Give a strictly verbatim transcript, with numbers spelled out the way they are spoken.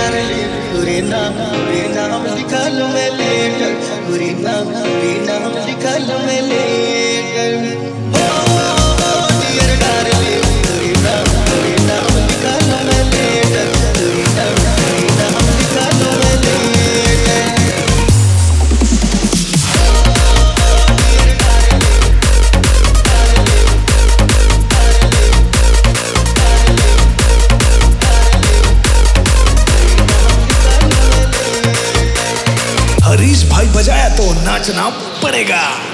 Darling पूरे नाम पूरे नाम लिखा लो मैं लेकर पूरे नाम पूरे नाम लिखा लो मैं लेकर ओ डियर डार्लिंग पूरे नाम पूरे नाम लिखा लो मैं लेकर पूरे नाम पूरे नाम लिखा लो मैं लेकर हरीश भाई बजाया तो नाचना पड़ेगा।